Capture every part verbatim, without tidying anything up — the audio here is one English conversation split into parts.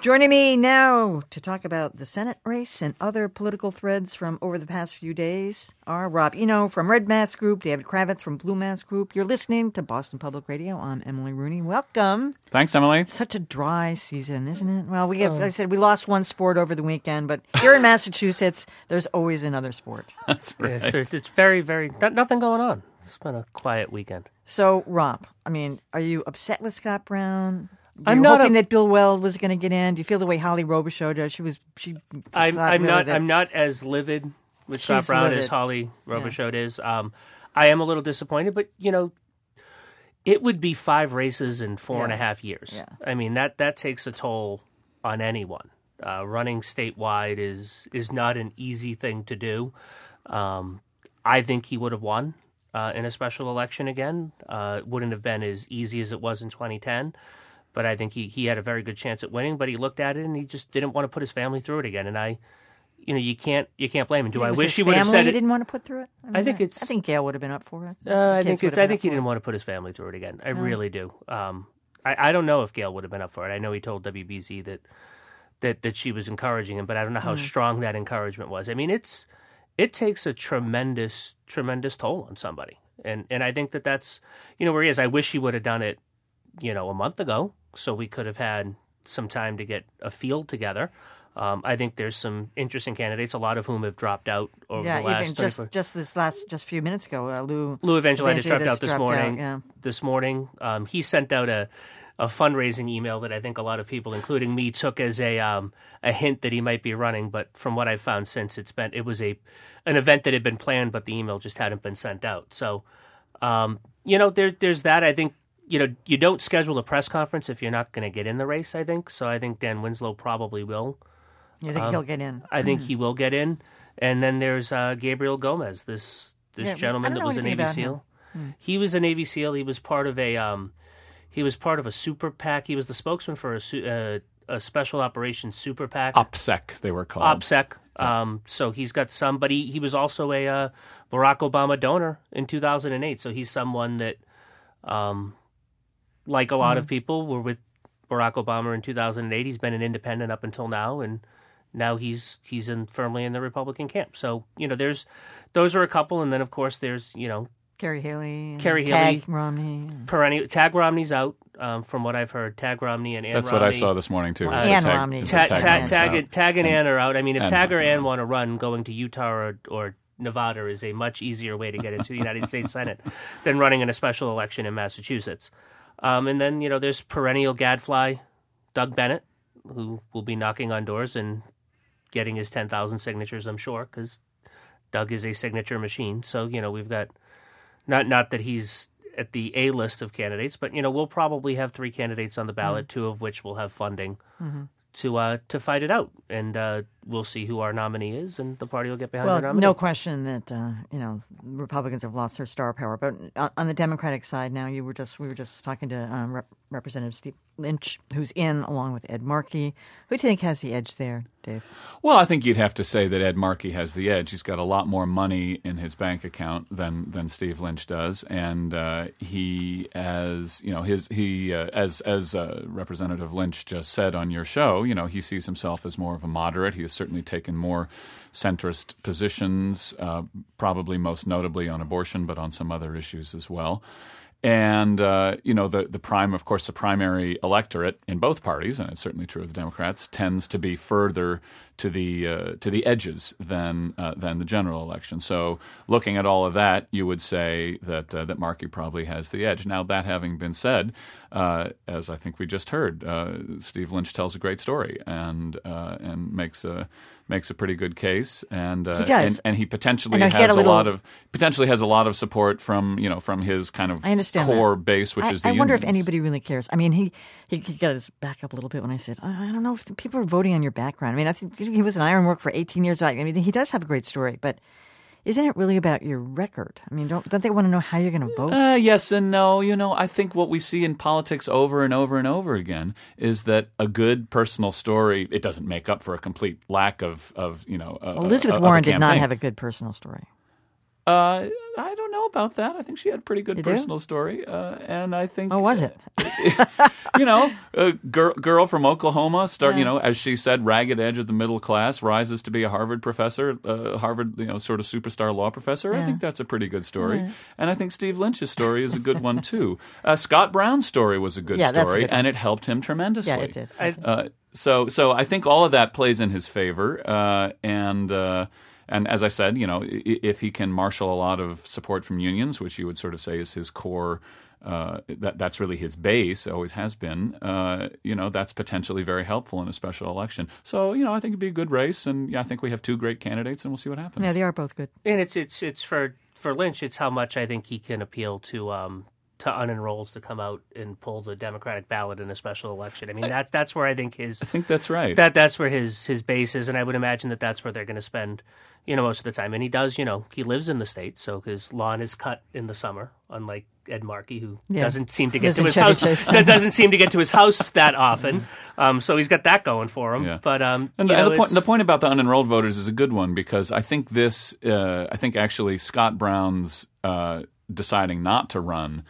Joining me now to talk about the Senate race and other political threads from over the past few days are Rob Eno from Red Mask Group, David Kravitz from Blue Mask Group. You're listening to Boston Public Radio. I'm Emily Rooney. Welcome. Thanks, Emily. Such a dry season, isn't it? Well, we have, like I said, we lost one sport over the weekend, but here in Massachusetts, there's always another sport. That's right. Yes, there's, it's very, very, not, nothing going on. It's been a quiet weekend. So, Rob, I mean, are you upset with Scott Brown? Were I'm you not hoping a- that Bill Weld was going to get in. Do you feel the way Holly Robichaud does? She was. She. I'm, thought I'm really not. that- I'm not as livid with She's Scott Brown livid. as Holly Robichaud is. Um, I am a little disappointed, but you know, it would be five races in four Yeah. and a half years. Yeah. I mean that that takes a toll on anyone. Uh, running statewide is is not an easy thing to do. Um, I think he would have won uh, in a special election again. Uh, it wouldn't have been as easy as it was in twenty ten. But I think he, he had a very good chance at winning. But he looked at it and he just didn't want to put his family through it again. And I, you know, you can't you can't blame him. Do It I was wish his he would have family said he it? didn't want to put through it. mean, I think it's- I think Gail would have been up for it. Uh, I The kids think would it's, have I been think up he for didn't it. want to put his family through it again. I really do. Um, I, I don't know if Gail would have been up for it. I know he told W B Z that that that she was encouraging him, but I don't know how Mm. strong that encouragement was. I mean, it's it takes a tremendous tremendous toll on somebody, and and I think that that's you know where he is. I wish he would have done it, you know, a month ago, so we could have had some time to get a field together. Um, I think there's some interesting candidates, a lot of whom have dropped out over Yeah, the last even just twenty-four just this last just a few minutes ago, uh, Lou Lou Evangelitis dropped Evangelitis out this dropped morning. out, yeah. This morning, um, he sent out a, a fundraising email that I think a lot of people, including me, took as a um, a hint that he might be running. But from what I've found since, it's been it was a an event that had been planned, but the email just hadn't been sent out. So, um, you know, there there's that. I think you know you don't schedule a press conference if you're not going to get in the race. I think so. I think Dan Winslow probably will. You think Um, he'll get in? I think he will get in. And then there's uh, Gabriel Gomez, this this Yeah, I gentleman don't that know was a anything Navy about him. SEAL. He was a Navy SEAL. He was part of a um, he was part of a super PAC. He was the spokesman for a su- uh, a special operations super PAC. OPSEC, they were called. OPSEC. Um, so he's got somebody. He was also a uh, Barack Obama donor in two thousand eight. So he's someone that, um, like a lot of people, were with Barack Obama in two thousand eight. He's been an independent up until now, and now he's he's in firmly in the Republican camp. So you know, there's those are a couple, and then of course there's you know Kerry Haley, and Kerry Tag Haley. Romney. perennial Tag Romney's out um, from what I've heard. Tag Romney and Ann That's Romney. what I saw this morning, too. Uh, is the Ann tag- Romney. is the Ta- tag ta- Romney's tag, out. and, tag and Ann are out. I mean, if Ann's Tag or not Ann out. want to run, going to Utah or, or Nevada is a much easier way to get into the United States Senate than running in a special election in Massachusetts. Um, and then, you know, there's perennial gadfly Doug Bennett, who will be knocking on doors and getting his ten thousand signatures, I'm sure, because Doug is a signature machine. So, you know, we've got, not not that he's at the A list of candidates, but, you know, we'll probably have three candidates on the ballot, two of which will have funding to uh, to fight it out. And uh, we'll see who our nominee is, and the party will get behind their Well, nominee. no question that uh, you know Republicans have lost their star power. But on, on the Democratic side, now you were just we were just talking to um, Rep- Representative Steve Lynch, who's in along with Ed Markey. Who do you think has the edge there, Dave? Well, I think you'd have to say that Ed Markey has the edge. He's got a lot more money in his bank account than than Steve Lynch does, and uh, he, as you know, his he uh, as as uh, Representative Lynch just said on your show, you know, he sees himself as more of a moderate. He has certainly taken more centrist positions, uh, probably most notably on abortion, but on some other issues as well. And, uh, you know, the, the prime, of course, the primary electorate in both parties, and it's certainly true of the Democrats, tends to be further to the uh, to the edges than uh, than the general election. So looking at all of that, you would say that uh, that Markey probably has the edge. Now, that having been said, uh, as I think we just heard, uh, Steve Lynch tells a great story and uh, and makes a makes a pretty good case, and uh, He does. and, and he potentially I know has he had a a, little- lot of potentially has a lot of support from you know from his kind of I understand core that. base, which I, is the I wonder if unions. anybody really cares. I mean, he, he he got his back up a little bit when I said, I, I don't know if the people are voting on your background. I mean, I think he was in ironwork for eighteen years. I mean, he does have a great story, but isn't it really about your record? I mean, don't don't they want to know how you're going to vote? Uh, yes and no. You know, I think what we see in politics over and over and over again is that a good personal story, it doesn't make up for a complete lack of, of you know, a, Well, Elizabeth a, of Warren a did not campaign. have a good personal story. Uh, I don't know about that. I think she had a pretty good You do? personal story, uh, and I think. Oh, was it? you know, a girl, girl from Oklahoma, start. Yeah. You know, as she said, ragged edge of the middle class, rises to be a Harvard professor, uh, Harvard, you know, sort of superstar law professor. I Yeah. think that's a pretty good story, and I think Steve Lynch's story is a good one too. Uh, Scott Brown's story was a good Yeah, that's a story, good one. and it helped him tremendously. Yeah, it did. I, Uh, so, so I think all of that plays in his favor, uh, and uh, and as I said, you know, i- if he can marshal a lot of support from unions, which you would sort of say is his core, uh, that that's really his base, always has been. Uh, you know, that's potentially very helpful in a special election. So, you know, I think it'd be a good race, and yeah, I think we have two great candidates, and we'll see what happens. Yeah, they are both good. and it's it's it's for for Lynch. It's how much I think he can appeal to um to unenrolls to come out and pull the Democratic ballot in a special election. I mean, that's that's where I think his I think that's right. that that's where his his base is, and I would imagine that that's where they're going to spend, you know, most of the time. And he does, you know, he lives in the state, so his lawn is cut in the summer, unlike Ed Markey, who Yeah. doesn't seem to get Lives to in his Chevy house. Chase. That doesn't seem to get to his house that often. Um, so he's got that going for him. Yeah. But um, And, you the, and know, the point it's- the point about the unenrolled voters is a good one, because I think this uh, I think actually Scott Brown's uh, deciding not to run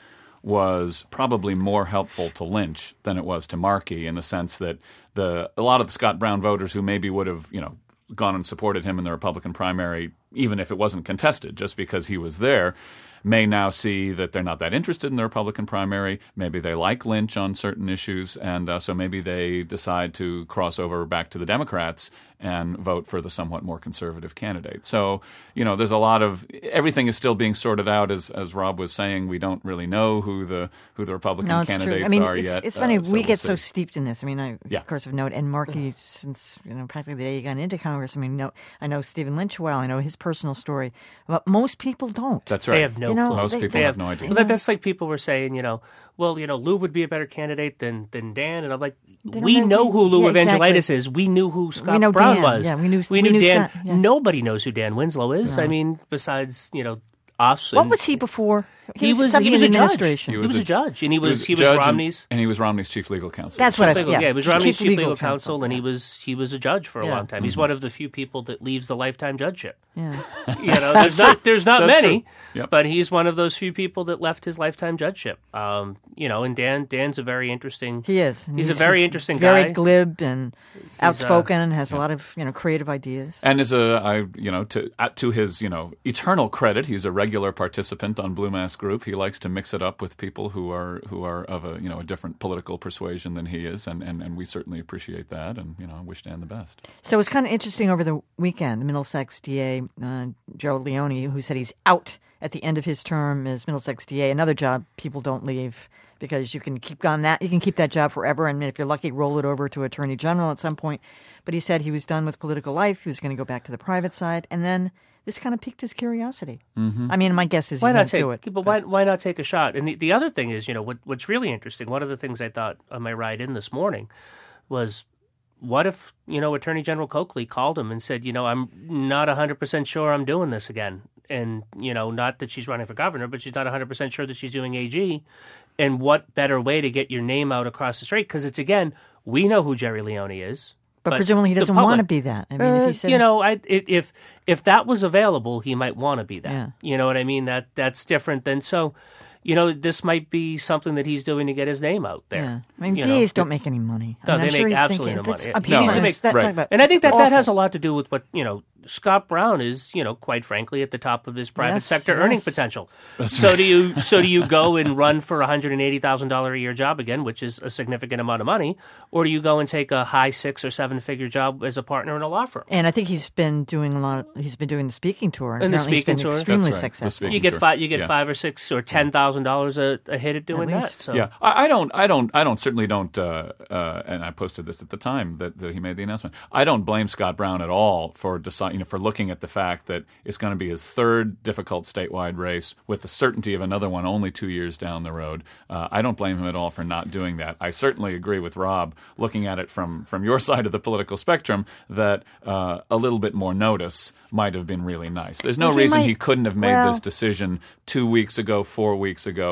was probably more helpful to Lynch than it was to Markey, in the sense that the a lot of the Scott Brown voters who maybe would have, you know, gone and supported him in the Republican primary, even if it wasn't contested, just because he was there, may now see that they're not that interested in the Republican primary. Maybe they like Lynch on certain issues, and uh, so maybe they decide to cross over back to the Democrats and vote for the somewhat more conservative candidate. So, you know, there's a lot of everything is still being sorted out. As as Rob was saying, we don't really know who the who the Republican No, it's candidates true. I mean, are it's, yet. it's funny. Uh, so we we'll get see. so steeped in this. I mean, I, Yeah. of course, have known Ed Markey since, you know, practically the day he got into Congress. I mean, no, I know Stephen Lynch well. I know his personal story. But most people don't. That's right. They have no You know, clue. Most they- people they have no idea. Well, that, that's like people were saying, you know, well, you know, Lou would be a better candidate than, than Dan, and I'm like, don't we know- know who Lou yeah, Evangelitis exactly. is. We knew who Scott know Brown Dan. was. Yeah, we knew- we we knew knew Dan. Scott, yeah. Nobody knows who Dan Winslow is. I mean, besides you know us. What and- was he before? He was something he was in a the judge. administration. He was was, a- a judge, and he He was he was judge and- Romney's. and, he was Romney's chief legal counsel. That's what I- Legal- yeah. yeah, he was Chief Romney's chief legal legal counsel, counsel, and he yeah. was he was a judge for a Yeah. long time. He's one of the few people that leaves the lifetime judgeship. Yeah. You know, there's not there's not That's many, true. Yep. but he's one of those few people that left his lifetime judgeship. Um, you know, and Dan Dan's a very interesting. He is. He's a very interesting very guy. glib and uh, outspoken, and has a lot of you know creative ideas. And is a, I, you know, to uh, to his, you know, eternal credit, he's a regular participant on Blue Mass Group. He likes to mix it up with people who are who are of a, you know, a different political persuasion than he is, and, and, and we certainly appreciate that. And you know, wish Dan the best. So it's kind of interesting over the weekend. The Middlesex D A, uh, Joe Leone, who said he's out at the end of his term as Middlesex D A. Another job people don't leave because you can keep on that. You can keep that job forever, and if you're lucky, roll it over to Attorney General at some point. But he said he was done with political life. He was going to go back to the private side, and then this kind of piqued his curiosity. Mm-hmm. I mean, my guess is Why he not won't take? do it. But why why not take a shot? And the, the other thing is, you know, what what's really interesting. One of the things I thought on my ride in this morning was, what if you know Attorney General Coakley called him and said, you know, I'm not one hundred percent sure I'm doing this again, and you know, not that she's running for governor, but she's not one hundred percent sure that she's doing A G. And what better way to get your name out across the street? Because it's again, we know who Jerry Leone is. But, presumably he the doesn't public- want to be that. I mean, Uh, if he said, you know, I, i- if if that was available, he might want to be that. Yeah. You know what I mean? That that's different than so. You know, this might be something that he's doing to get his name out there. yeah. I mean, you D As know. don't make any money. I No, mean, they I'm sure make he's absolutely thinking, no that's- money. I No, mean, they that's- make- that- right. talk about- And I think that it's that has a awful. lot to do with what, you know, Scott Brown is, you know, quite frankly, at the top of his private Yes, sector earning yes. potential. So do you so do you go and run for a one hundred eighty thousand dollars a year job again, which is a significant amount of money, or do you go and take a high six or seven figure job as a partner in a law firm? And I think he's been doing a lot. Of, he's been doing the speaking tour, and And the apparently he's speaking been tour. extremely That's right. The successful. speaking You get Sure. five you get Yeah. five or six or ten thousand dollars a a hit at doing At that. least. So Yeah, I, I don't, I don't, I don't. Certainly don't. Uh, uh, and I posted this at the time that, that he made the announcement. I don't blame Scott Brown at all for decide, you know, for looking at the fact that it's going to be his third difficult statewide race with the certainty of another one only two years down the road. Uh, I don't blame him at all for not doing that. I certainly agree with Rob, looking at it from from your side of the political spectrum, that uh, a little bit more notice might have been really nice. There's no Well, he reason might- he couldn't have made well- this decision two weeks ago, four weeks ago.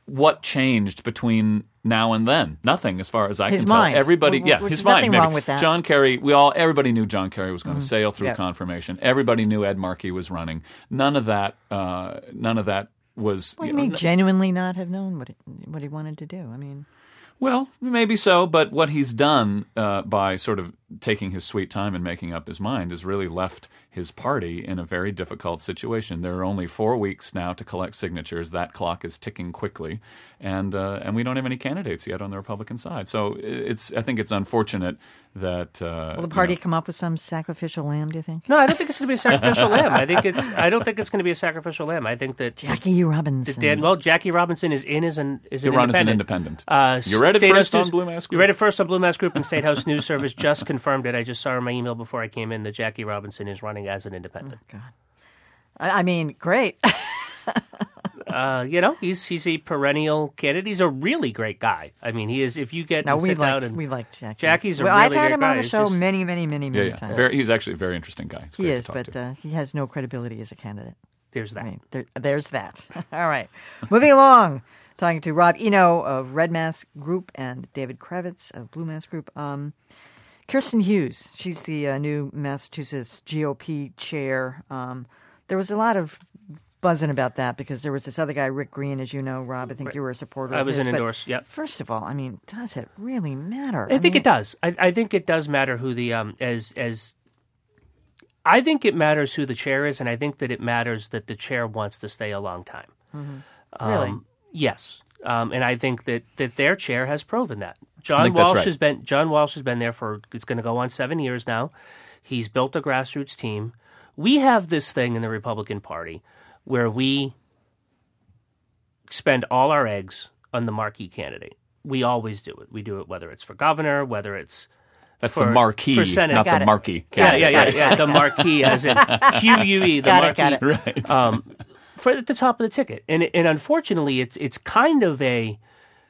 what changed between now and then? Nothing, as far as I His can mind. tell. Everybody, Well, yeah, well, his there's mind. nothing Maybe. wrong with that. John Kerry. We all, everybody knew John Kerry was going to Mm-hmm. sail through Yep. confirmation. Everybody knew Ed Markey was running. None of that. Uh, none of that was. Well, he you know, may genuinely not have known what he, what he wanted to do. I mean, Well, maybe so, but what he's done uh, by sort of taking his sweet time and making up his mind has really left his party in a very difficult situation. There are only four weeks now to collect signatures. That clock is ticking quickly, and uh, and we don't have any candidates yet on the Republican side. So it's I think it's unfortunate that uh, will the party you know, come up with some sacrificial lamb? Do you think? No, I don't think it's going to be a sacrificial lamb. I think it's. I don't think it's going to be a sacrificial lamb. I think that Jackie Robinson. Dan, well, Jackie Robinson is in as an is an he'll run as an independent. independent. Uh, you read it State first House on News- Blue Mask Group? You read it first on Blue Mask Group, and State House News Service just confirmed it. I just saw in my email before I came in that Jackie Robinson is running as an independent. God. I, I mean, great. Uh, you know, he's he's a perennial candidate. He's a really great guy. I mean, he is. If you get no, and we sit like down and we like Jackie. Jackie's a well, really I've had great him guy. on the It's show just- many, many, many, Yeah, many yeah. times. Very, he's actually a very interesting guy. It's he great is, to talk but to. uh, he has no credibility as a candidate. there's that. I mean, there, there's that. All right. Moving along, talking to Rob Eno of Red Mask Group and David Kravitz of Blue Mask Group. Um, Kirsten Hughes, she's the uh, new Massachusetts G O P chair. Um, there was a lot of buzzing about that because there was this other guy, Rick Green, as you know, Rob. I think you were a supporter I of was his. an but endorse. Yep. First of all, I mean, does it really matter? I, think mean, it does. I, I think it does matter who the um as as. I think it matters who the chair is, and I think that it matters that the chair wants to stay a long time. Mm-hmm. Really? Um, yes, um, and I think that, that their chair has proven that. John think that's Walsh right. has been John Walsh has been there for it's going to go on seven years now. He's built a grassroots team. We have this thing in the Republican Party where we spend all our eggs on the marquee candidate. We always do it. We do it whether it's for governor, whether it's That's for- the marquee, for Senate. not Got the it. marquee. yeah, yeah, yeah, Got it. yeah, the marquee as in Q U E, the Got it, marquee. got it. Right. Um, for at the top of the ticket, and and unfortunately, it's it's kind of a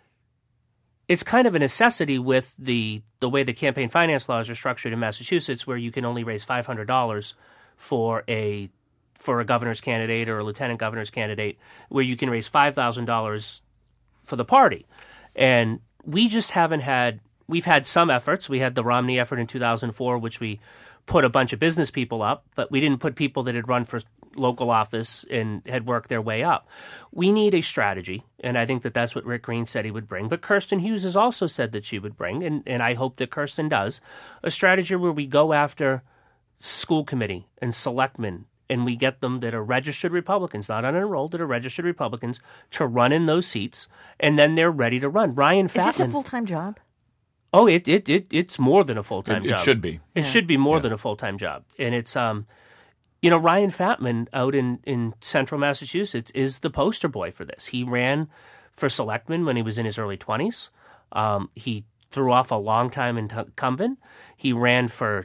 it's kind of a necessity with the the way the campaign finance laws are structured in Massachusetts, where you can only raise five hundred dollars for a for a governor's candidate or a lieutenant governor's candidate, where you can raise five thousand dollars for the party, and we just haven't had. We've had some efforts. We had the Romney effort in two thousand four, which we put a bunch of business people up, but we didn't put people that had run for local office and had worked their way up. We need a strategy, and I think that that's what Rick Green said he would bring. But Kirsten Hughes has also said that she would bring, and, and I hope that Kirsten does, a strategy where we go after school committee and selectmen, and we get them that are registered Republicans, not unenrolled, that are registered Republicans, to run in those seats, and then they're ready to run. Ryan Is this a Fatman. full time job? Oh, it, it it it's more than a full time It, job. it should be. It Yeah. should be more Yeah. than a full time job, and it's um, you know, Ryan Fatman out in in central Massachusetts is the poster boy for this. He ran for selectman when he was in his early twenties. Um, he threw off a long time incumbent. He ran for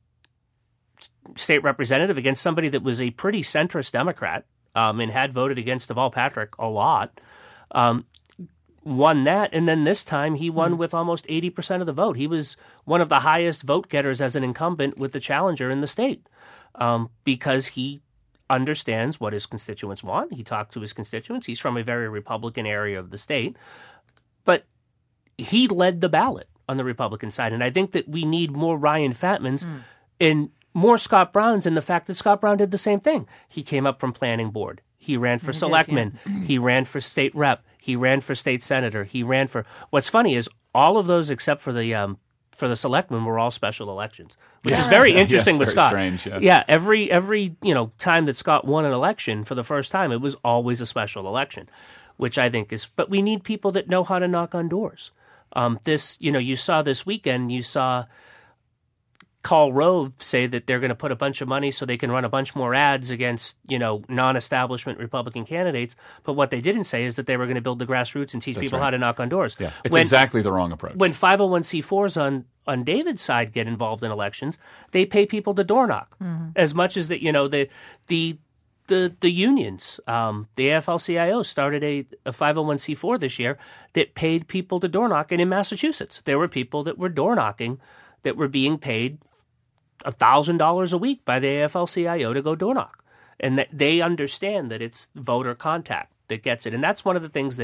state representative against somebody that was a pretty centrist Democrat um, and had voted against Deval Patrick a lot. Um, won that, and then this time he won with almost eighty percent of the vote. He was one of the highest vote getters as an incumbent with the challenger in the state um, because he understands what his constituents want. He talked to his constituents. He's from a very Republican area of the state, but he led the ballot on the Republican side, and I think that we need more Ryan Fatmans and more Scott Browns, and the fact that Scott Brown did the same thing. He came up from planning board. He ran for did, selectman. He ran for state rep. He ran for state senator. He ran for. What's funny is all of those except for the um, for the selectmen were all special elections, which is very Yeah, interesting it's with very Scott. strange, yeah. yeah, every every you know time that Scott won an election for the first time, it was always a special election, which I think is. But we need people that know how to knock on doors. Um, this you know you saw this weekend. You saw Karl Rove say that they're going to put a bunch of money so they can run a bunch more ads against, you know, non-establishment Republican candidates. But what they didn't say is that they were going to build the grassroots and teach That's people right. how to knock on doors. Yeah, it's when, exactly the wrong approach. when five oh one c fours on, on David's side get involved in elections, they pay people to door knock as much as that, you know, the the the the unions, um, the A F L C I O started a, a five oh one c four this year that paid people to door knock. And in Massachusetts, there were people that were door knocking that were being paid one thousand dollars a week by the A F L C I O to go door knock. And that they understand that it's voter contact that gets it. And that's one of the things that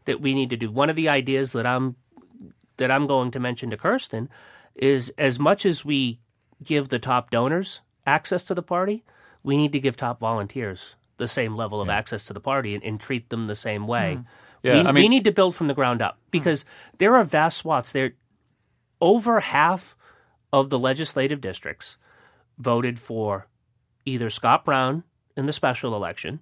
that we need to do. One of the ideas that I'm that I'm going to mention to Kirsten is, as much as we give the top donors access to the party, we need to give top volunteers the same level of yeah. access to the party and, and treat them the same way. Mm. Yeah, we, I mean, we need to build from the ground up, because mm. there are vast swaths there. Over half of the legislative districts voted for either Scott Brown in the special election,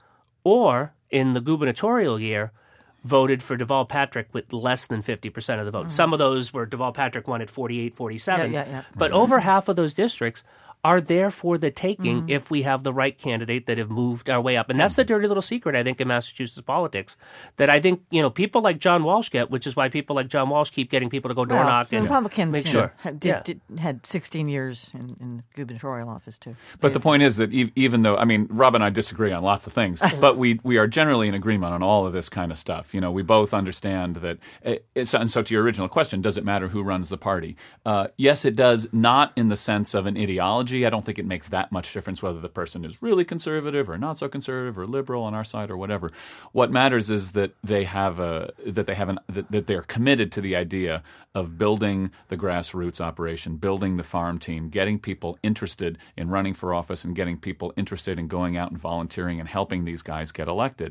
or in the gubernatorial year, voted for Deval Patrick with less than fifty percent of the vote. Mm-hmm. Some of those were Deval Patrick won at forty-eight, forty-seven. Yeah, yeah, yeah. But mm-hmm. over half of those districts are there for the taking mm-hmm. if we have the right candidate that have moved our way up. And that's the dirty little secret, I think, in Massachusetts politics, that I think, you know, people like John Walsh get, which is why people like John Walsh keep getting people to go door well, knock and Republicans make you sure. know, had, did, yeah. did, had sixteen years in, in the gubernatorial office, too. But the point is that e- even though, I mean, Rob and I disagree on lots of things, but we, we are generally in agreement on all of this kind of stuff. You know, we both understand that, it's, and so to your original question, does it matter who runs the party? Uh, yes, it does, not in the sense of an ideology. I don't think it makes that much difference whether the person is really conservative or not so conservative or liberal on our side or whatever. What matters is that they have a that they have an that, that they're committed to the idea of building the grassroots operation, building the farm team, getting people interested in running for office and getting people interested in going out and volunteering and helping these guys get elected.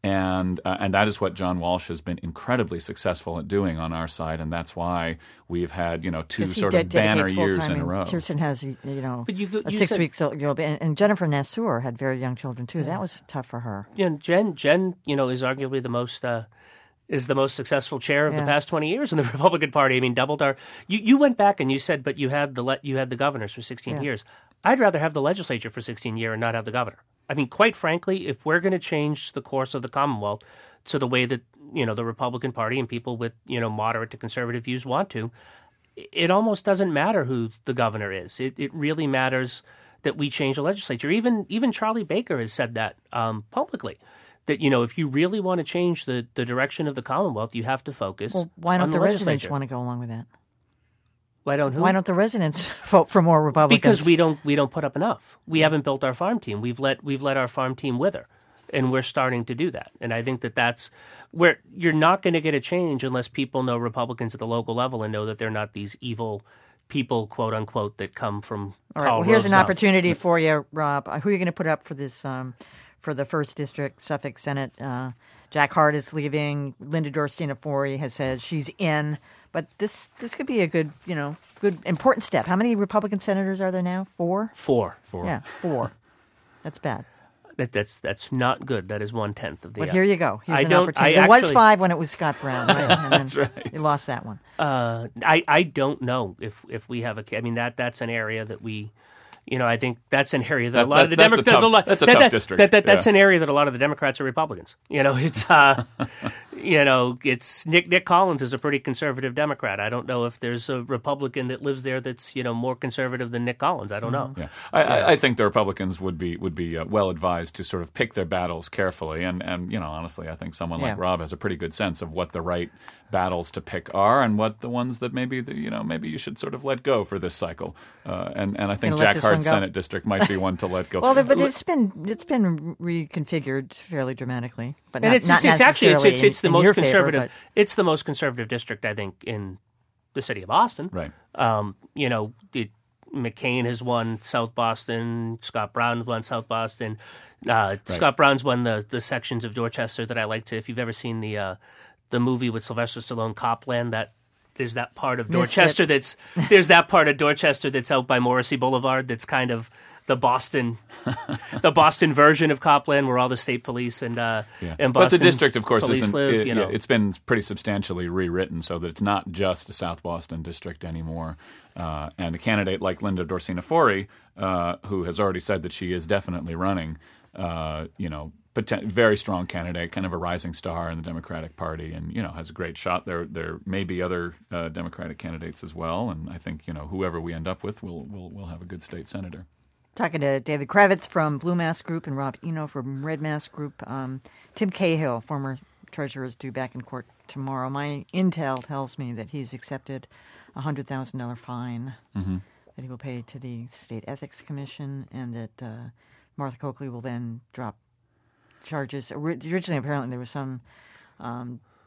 And uh, and that is what John Walsh has been incredibly successful at doing on our side, and that's why we've had you know two sort de- of banner years time, in a row. Kirsten has you know but you, you a six said, weeks old, you know, and, and Jennifer Nassour had very young children too. Yeah. That was tough for her. Yeah, Jen Jen you know is arguably the most. Uh, is the most successful chair of yeah. the past twenty years in the Republican Party. I mean, doubled our. You, you went back and you said, but you had the le- you had the governors for sixteen yeah. years. I'd rather have the legislature for sixteen years and not have the governor. I mean, quite frankly, if we're going to change the course of the Commonwealth to the way that you know the Republican Party and people with you know moderate to conservative views want to, it almost doesn't matter who the governor is. It it really matters that we change the legislature. Even even Charlie Baker has said that um, publicly. That, you know, if you really want to change the, the direction of the Commonwealth, you have to focus well, why don't on the, the residents legislature. want to go along with that? Why don't who? Why don't the residents vote for more Republicans? Because we don't we don't put up enough. We haven't built our farm team. We've let we've let our farm team wither, and we're starting to do that. And I think that that's where you're not going to get a change unless people know Republicans at the local level and know that they're not these evil people, quote unquote, that come from. All right. Well, here's an opportunity for you, Rob. Who are you going to put up for this? Um, For the first district, Suffolk Senate, uh, Jack Hart is leaving. Linda Dorsina-Forey has said she's in, but this this could be a good, you know, good important step. How many Republican senators are there now? Four. Four. Four. Yeah, four. That's bad. That that's that's not good. That is one tenth of the. But here you go. Here's I an don't, opportunity. I There actually, was five when it was Scott Brown, right? And that's right. You lost that one. Uh, I I don't know if if we have a. I mean that that's an area that we. You know, I think that's an area that, that a lot that, of the that's Democrats. A tough, that's a that, tough that, district. That, that, that's yeah. an area that a lot of the Democrats are Republicans. You know, it's uh, you know, it's Nick Nick Collins is a pretty conservative Democrat. I don't know if there's a Republican that lives there that's you know more conservative than Nick Collins. I don't know. Yeah, I, yeah. I, I think the Republicans would be would be uh, well advised to sort of pick their battles carefully, and and you know, honestly, I think someone yeah. like Rob has a pretty good sense of what the right battles to pick are and what the ones that maybe the, you know maybe you should sort of let go for this cycle. Uh, and and I think Jack Hart's Senate district might be one to let go. Well, but it's been it's been reconfigured fairly dramatically, but and not, it's, not it's, it's actually it's, it's, it's in, the in most conservative. Favor, it's the most conservative district I think in the city of Boston. Right. Um, you know, it, McCain has won South Boston. Scott Brown won South Boston. Uh, right. Scott Brown's won the the sections of Dorchester that I like to. If you've ever seen the uh, the movie with Sylvester Stallone, Copland, that. There's that part of Dorchester that's there's that part of Dorchester that's out by Morrissey Boulevard that's kind of the Boston the Boston version of Copland where all the state police and uh yeah. and Boston but the district of course police isn't live, it, you know. yeah, it's been pretty substantially rewritten so that it's not just a South Boston district anymore. Uh, and a candidate like Linda Dorsina-Forey, uh, who has already said that she is definitely running, uh, you know, poten- very strong candidate, kind of a rising star in the Democratic Party, and you know has a great shot. There, there may be other uh, Democratic candidates as well, and I think you know whoever we end up with, will will will have a good state senator. Talking to David Kravitz from Blue Mask Group and Rob Eno from Red Mask Group. Um, Tim Cahill, former treasurer, is due back in court tomorrow. My intel tells me that he's accepted a hundred thousand dollar fine mm-hmm. that he will pay to the State Ethics Commission, and that uh, Martha Coakley will then drop charges. Originally, apparently, there was some um,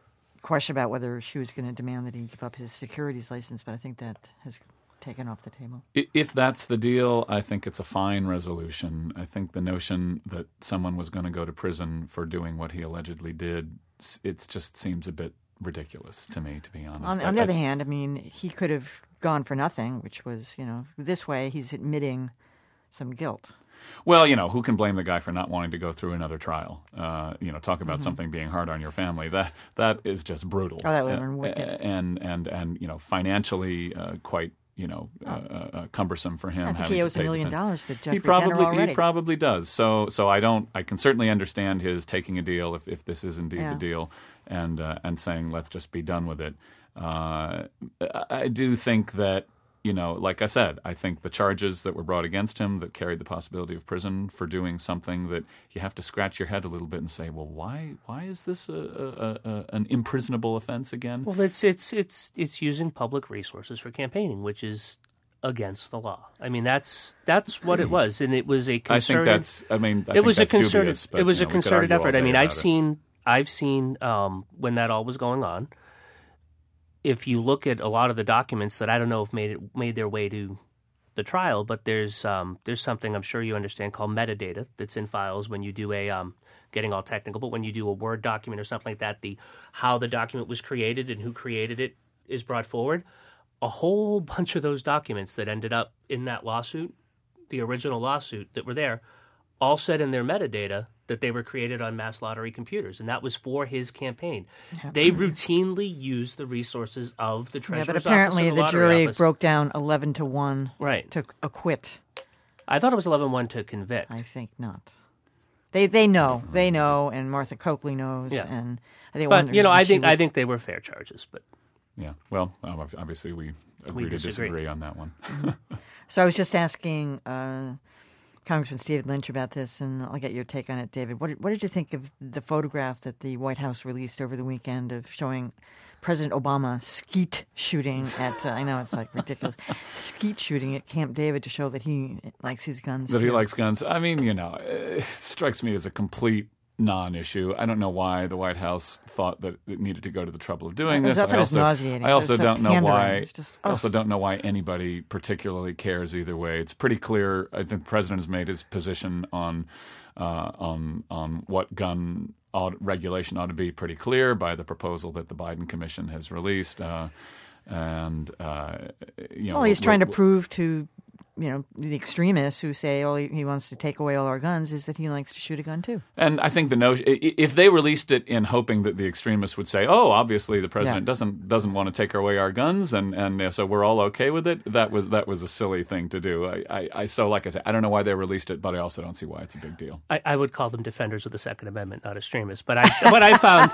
question about whether she was going to demand that he give up his securities license, but I think that has taken off the table. If that's the deal, I think it's a fine resolution. I think the notion that someone was going to go to prison for doing what he allegedly did, it just seems a bit ridiculous to me, to be honest. On, on the I, other I, hand, I mean, he could have gone for nothing, which was, you know, this way he's admitting some guilt. Well, you know, who can blame the guy for not wanting to go through another trial? Uh, you know, talk about mm-hmm. something being hard on your family. That that is just brutal. Oh, that would have been wicked. And, and, and, you know, financially uh, quite, you know, uh, uh, cumbersome for him. I think he owes a million dollars to Jeffrey he probably, Kenner already. He probably does. So so I don't, I can certainly understand his taking a deal if, if this is indeed yeah. the deal and, uh, and saying, let's just be done with it. Uh, I do think that, you know, like I said, I think the charges that were brought against him that carried the possibility of prison for doing something that you have to scratch your head a little bit and say, well, why why is this a, a, a, an imprisonable offense again? Well, it's it's it's it's using public resources for campaigning, which is against the law. I mean, that's that's what it was, and it was a concerted. I think that's. I mean, I it was a concerted. Dubious, but, it was you know, a concerted effort. I mean, I've it. seen I've seen um, when that all was going on. If you look at a lot of the documents that I don't know if made it made their way to the trial, but there's um, there's something I'm sure you understand called metadata that's in files when you do a um, getting all technical, but when you do a Word document or something like that, the how the document was created and who created it is brought forward. A whole bunch of those documents that ended up in that lawsuit, the original lawsuit that were there, all said in their metadata that they were created on mass lottery computers, and that was for his campaign. Yeah. They routinely used the resources of the Treasurer's office. Yeah, but apparently office and the, the jury office. broke down eleven to one right. to acquit. I thought it was eleven one to convict. I think not. They they know. They know, and Martha Coakley knows. Yeah. And I think but, you know, I think, would... I think they were fair charges. But yeah, well, obviously we agree we to disagree. disagree on that one. Mm-hmm. So I was just asking uh, Congressman Stephen Lynch about this, and I'll get your take on it, David. What did, what did you think of the photograph that the White House released over the weekend of showing President Obama skeet shooting at, uh, I know it's like ridiculous, skeet shooting at Camp David to show that he likes his guns. That too. he likes guns. I mean, you know, it strikes me as a complete non-issue. I don't know why the White House thought that it needed to go to the trouble of doing I this. I thought I also, it was nauseating. I also so don't know why. just, oh. I also oh. don't know why anybody particularly cares either way. It's pretty clear. I think the president has made his position on uh, on on what gun ought, regulation ought to be pretty clear by the proposal that the Biden Commission has released. Uh, and uh, you know, well, he's we'll, trying to we'll, prove to you know the extremists who say, "Oh, he, he wants to take away all our guns," is that he likes to shoot a gun too. And I think the notion, if they released it in hoping that the extremists would say, "Oh, obviously the president yeah. doesn't doesn't want to take away our guns," and and so we're all okay with it, that was that was a silly thing to do. I, I, I so like I said, I don't know why they released it, but I also don't see why it's a big deal. I, I would call them defenders of the Second Amendment, not extremists. But I, what I found,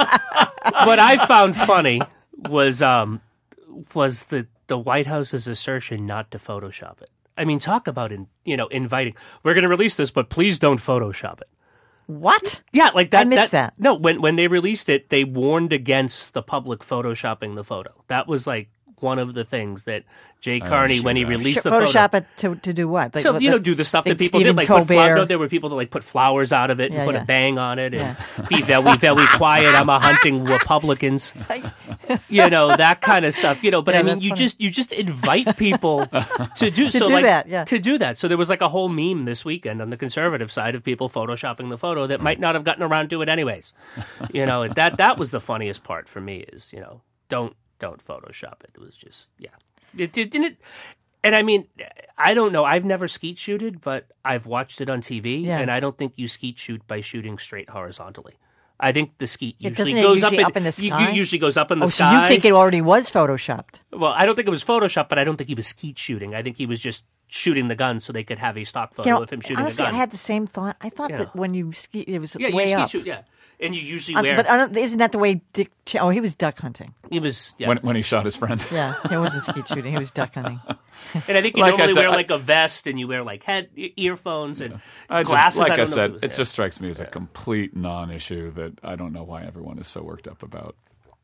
what I found funny was um was the the White House's assertion not to Photoshop it. I mean, talk about in, you know inviting. We're going to release this, but please don't Photoshop it. What? Yeah, like that. I missed that. that. No, when when they released it, they warned against the public photoshopping the photo. That was like one of the things that Jay Carney, when he that. released the Photoshop photo, it to to do what? Like, so what, you know, the, do the stuff that like people Stephen did, like put Colbert. flower. There were people that like put flowers out of it and Yeah, put yeah. a bang on it, and be very very quiet. I'm a hunting Republicans. You know, that kind of stuff. You know, but Yeah, I mean, that's you funny. just you just invite people to do To so do like that, yeah. to do that. So there was like a whole meme this weekend on the conservative side of people photoshopping the photo that might not have gotten around to it anyways. You know, that that was the funniest part for me is, you know, don't don't Photoshop it. It was just yeah. It didn't it, and I mean, I don't know. I've never skeet shooted, but I've watched it on T V, Yeah. and I don't think you skeet shoot by shooting straight horizontally. I think the skeet Yeah, usually doesn't it goes usually up, up in the you- sky? You usually goes up in the Oh, sky. so you think it already was photoshopped? Well, I don't think it was Photoshop, but I don't think he was skeet shooting. I think he was just shooting the gun so they could have a stock photo You know, of him shooting honestly, the gun. I had the same thought. I thought Yeah. that when you ski, it was yeah, way you skeet up. shoot, yeah, and you usually Um, wear. but I don't, isn't that the way Dick? Ch- oh, he was duck hunting. he was, yeah. When when he shot his friend. Yeah, he wasn't skeet shooting. He was duck hunting. And I think you Like I normally said, wear I- like a vest and you wear like head e- earphones and I just, glasses. like I I, don't know said, if it, was, yeah. just strikes me as a complete non-issue that I don't know why everyone is so worked up about.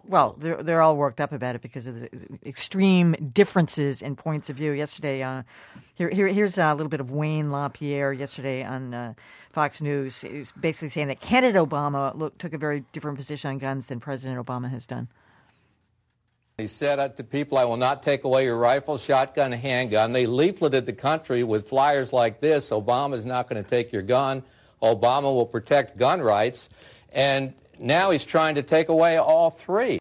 Well, they're they're all worked up about it because of the extreme differences in points of view. Yesterday, uh, here, here here's a little bit of Wayne LaPierre yesterday on uh, Fox News. He was basically saying that candidate Obama look, took a very different position on guns than President Obama has done. He said to people, I will not take away your rifle, shotgun, handgun. They leafleted the country with flyers like this: Obama is not going to take your gun. Obama will protect gun rights. And now he's trying to take away all three.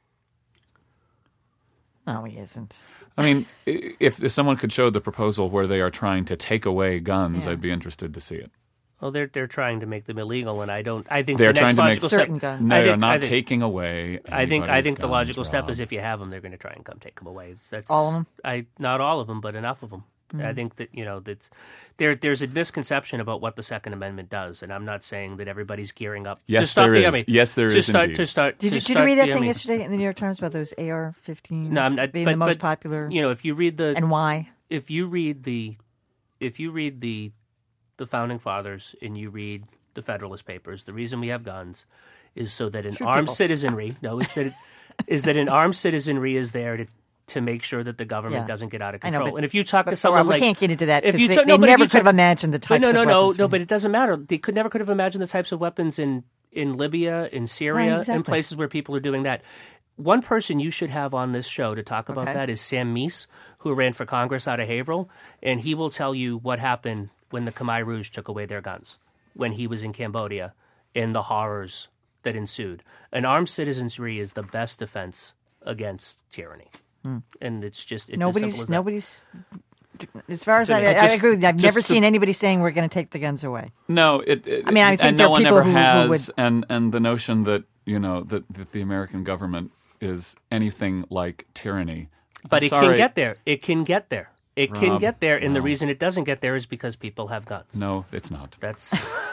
No, he isn't. I mean, if, if someone could show the proposal where they are trying to take away guns, Yeah. I'd be interested to see it. Well, they're they're trying to make them illegal, and I don't. I think They're the trying next to make logical certain step. guns. They I are think, not I think, taking away. I think I anybody's think the guns, logical step Rob. is if you have them, they're going to try and come take them away. That's All of them? I not all of them, but enough of them. Mm-hmm. I think that you know that there there's a misconception about what the Second Amendment does, and I'm not saying that everybody's gearing up Yes, to stop there the is. army. Yes, there to is start, indeed. To start, Did to you, did you start read the that thing army. yesterday in the New York Times about those A R fifteens No, I'm not, being but, the most but, popular? You know, if you read the and why? if you read the if you read the the founding fathers and you read the Federalist Papers, the reason we have guns is so that an Shoot armed people. citizenry no is that is that an armed citizenry is there to to make sure that the government Yeah. doesn't get out of I know, control. but- and if you talk to But someone we like can't get into that. if 'cause you they, talk- no, they but if never you could have talk- imagined the types no, no, of no, weapons. no, but it doesn't matter. They could never could have imagined the types of weapons in in Libya, in Syria, Right, exactly. in places where people are doing that. One person you should have on this show to talk about Okay. that is Sam Meese, who ran for Congress out of Haverhill, and he will tell you what happened when the Khmer Rouge took away their guns when he was in Cambodia and the horrors that ensued. An armed citizenry is the best defense against tyranny. And it's just it's as simple nobody's as that. nobody's. As far as I, It's I just- agree with you, I've just never to- seen anybody saying we're going to take the guns away. No, it. it I mean, I think and there no are one people ever who- who has, would- and and the notion that you know that, that the American government is anything like tyranny. But I'm it sorry. can get there. It can get there. It can Rob, get there, and the no. reason it doesn't get there is because people have guns. No, it's not. That's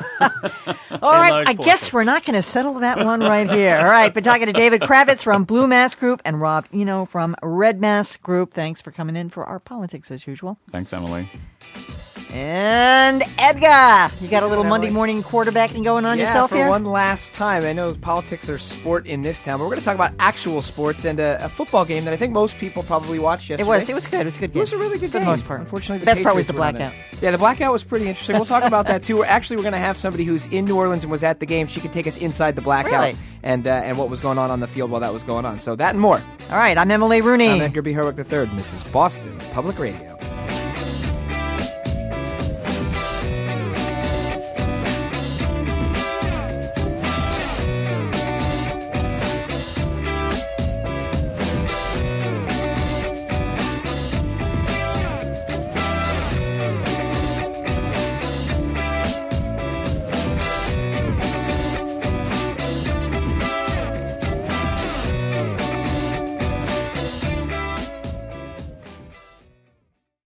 All right, large I guess portion. we're not going to settle that one right here. All right, been talking to David Kravitz from Blue Mask Group and Rob Eno from Red Mask Group. Thanks for coming in for our politics as usual. Thanks, Emily. And Edgar, you got a little Yeah, Monday Emily. morning quarterbacking going on yeah, yourself for here? one last time. I know politics are sport in this town, but we're going to talk about actual sports and a, a football game that I think most people probably watched It yesterday. was. It was good. It was a good It game. was a really good for game. the most part. Unfortunately, the the best part was the Patriots were on blackout. it. Yeah, the blackout was pretty interesting. We'll talk about that too. We're actually we're going to have somebody who's in New Orleans and was at the game. She could take us inside the blackout Really? and uh, and what was going on on the field while that was going on. So that and more. All right, I'm Emily Rooney. I'm Edgar B. Herwick the third, and this is Boston Public Radio.